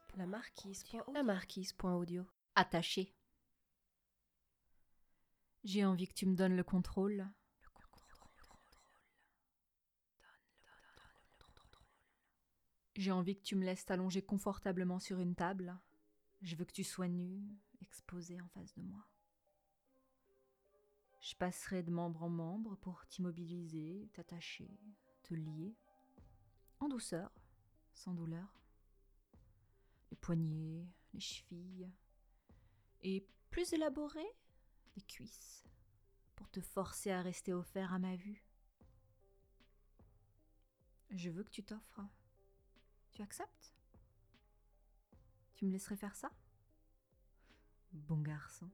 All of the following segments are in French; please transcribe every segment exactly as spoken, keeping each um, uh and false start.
La marquise. La marquise.audio. Attaché. J'ai envie que tu me donnes le contrôle. J'ai envie que tu me laisses t'allonger confortablement sur une table. Je veux que tu sois nu, exposé en face de moi. Je passerai de membre en membre pour t'immobiliser, t'attacher, te lier. En douceur, sans douleur. Les poignets, les chevilles. Et plus élaboré, les cuisses. Pour te forcer à rester offert à ma vue. Je veux que tu t'offres. Tu acceptes ? Tu me laisserais faire ça ? Bon garçon.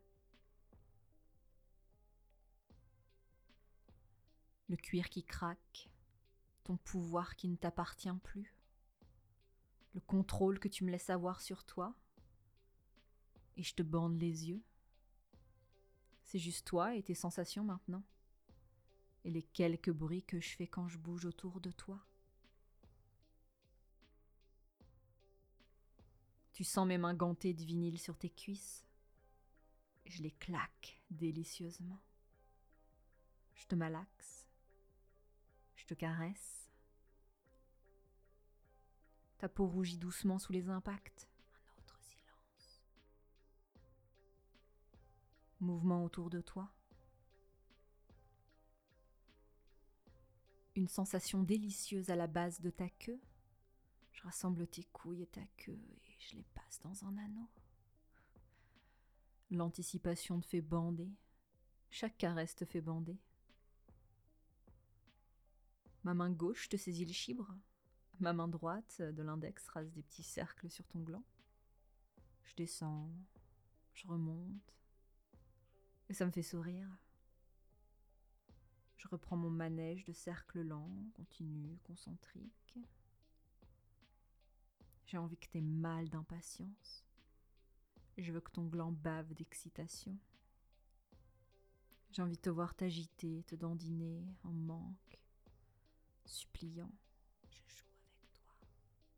Le cuir qui craque, ton pouvoir qui ne t'appartient plus, le contrôle que tu me laisses avoir sur toi, et je te bande les yeux. C'est juste toi et tes sensations maintenant, et les quelques bruits que je fais quand je bouge autour de toi. Tu sens mes mains gantées de vinyle sur tes cuisses. Je les claque délicieusement. Je te malaxe. Je te caresse. Ta peau rougit doucement sous les impacts. Un autre silence. Mouvement autour de toi. Une sensation délicieuse à la base de ta queue. Je rassemble tes couilles et ta queue et je les passe dans un anneau. L'anticipation te fait bander. Chaque caresse te fait bander. Ma main gauche te saisit le chibre. Ma main droite de l'index trace des petits cercles sur ton gland. Je descends, je remonte, et ça me fait sourire. Je reprends mon manège de cercles lents, continu, concentrique. J'ai envie que t'aies mal d'impatience. Je veux que ton gland bave d'excitation. J'ai envie de te voir t'agiter, te dandiner en manque, suppliant. Je joue avec toi.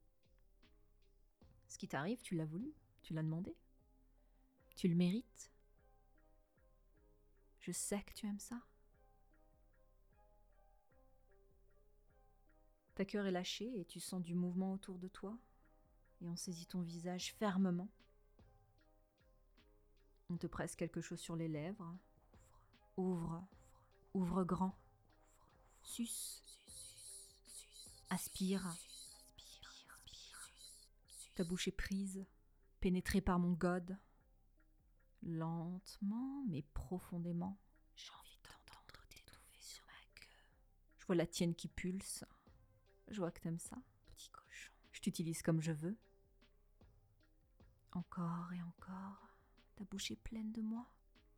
Ce qui t'arrive, tu l'as voulu, tu l'as demandé. Tu le mérites. Je sais que tu aimes ça. Ta cœur est lâché et tu sens du mouvement autour de toi. Et on saisit ton visage fermement. On te presse quelque chose sur les lèvres. Ouvre, ouvre grand. Suce, aspire. Ta bouche est prise, pénétrée par mon gode. Lentement, mais profondément. J'ai envie d'entendre t'étouffer sur ma queue. Je vois la tienne qui pulse. Je vois que t'aimes ça, petit cochon. Je t'utilise comme je veux. Encore et encore. Ta bouche est pleine de moi.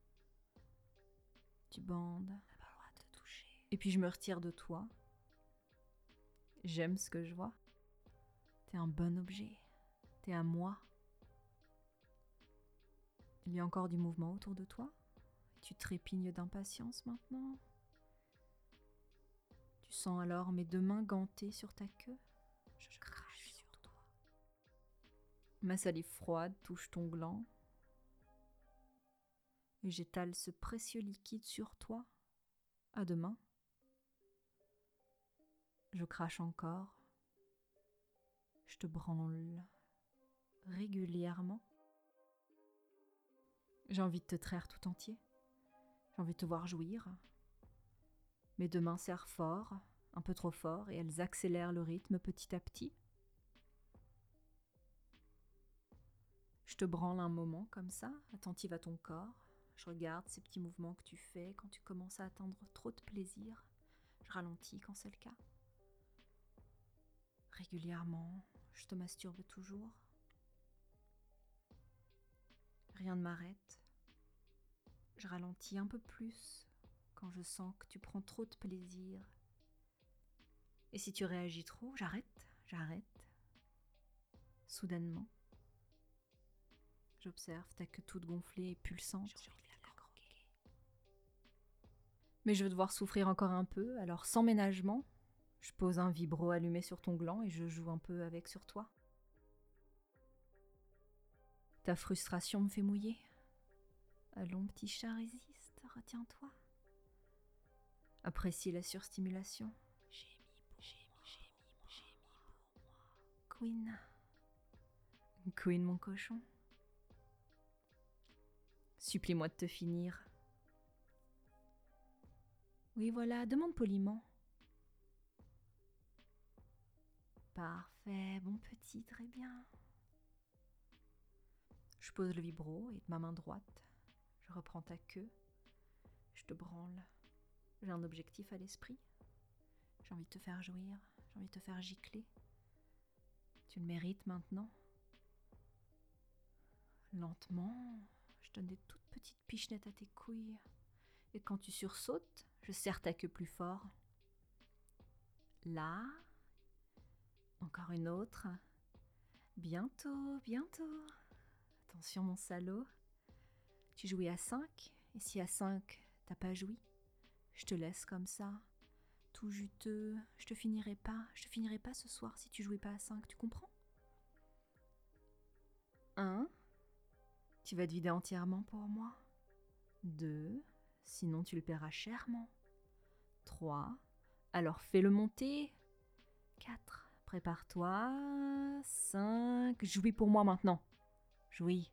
Tu bandes. T'as pas le droit de te toucher. Et puis je me retire de toi. J'aime ce que je vois. T'es un bon objet. T'es à moi. Il y a encore du mouvement autour de toi. Tu trépignes d'impatience maintenant. Tu sens alors mes deux mains gantées sur ta queue. Je crache sur toi. Ma salive froide touche ton gland. Et j'étale ce précieux liquide sur toi. À demain. Je crache encore. Je te branle régulièrement. J'ai envie de te traire tout entier. J'ai envie de te voir jouir. Mes deux mains serrent fort, un peu trop fort, et elles accélèrent le rythme petit à petit. Je te branle un moment comme ça, attentive à ton corps. Je regarde ces petits mouvements que tu fais quand tu commences à atteindre trop de plaisir. Je ralentis quand c'est le cas. Régulièrement, je te masturbe toujours. Rien ne m'arrête. Je ralentis un peu plus quand je sens que tu prends trop de plaisir. Et si tu réagis trop, j'arrête, j'arrête. Soudainement, j'observe ta queue toute gonflée et pulsante. J'ai envie de la croquer. Mais je veux devoir souffrir encore un peu, alors sans ménagement, je pose un vibro allumé sur ton gland et je joue un peu avec sur toi. Ta frustration me fait mouiller. Allons, petit chat, résiste, retiens-toi. Apprécie la surstimulation. Queen. Queen, mon cochon. Supplie-moi de te finir. Oui, voilà, demande poliment. Parfait, bon petit, très bien. Je pose le vibro et de ma main droite, je reprends ta queue. Je te branle. J'ai un objectif à l'esprit. J'ai envie de te faire jouir, j'ai envie de te faire gicler. Tu le mérites maintenant. Lentement, je donne des toutes petites pichenettes à tes couilles. Et quand tu sursautes, je serre ta queue plus fort. Là, encore une autre. Bientôt, bientôt. Attention mon salaud. Tu jouis à cinq, et si à cinq, t'as pas joui, je te laisse comme ça, tout juteux. Je te finirai pas, je te finirai pas ce soir si tu jouais pas à cinq, tu comprends? un. Tu vas te vider entièrement pour moi. deux. Sinon tu le paieras chèrement. trois. Alors fais-le monter. quatre. Prépare-toi. cinq. Jouis pour moi maintenant. Jouis.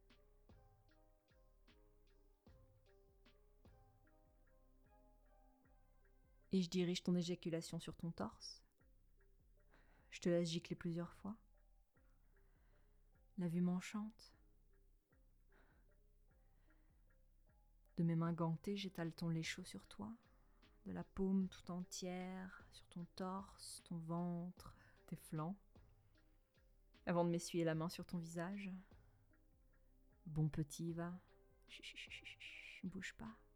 Et je dirige ton éjaculation sur ton torse. Je te laisse gicler plusieurs fois. La vue m'enchante. De mes mains gantées, j'étale ton lait chaud sur toi. De la paume tout entière, sur ton torse, ton ventre, tes flancs. Avant de m'essuyer la main sur ton visage. Bon petit, va. Chut, chut, chut, chut, bouge pas.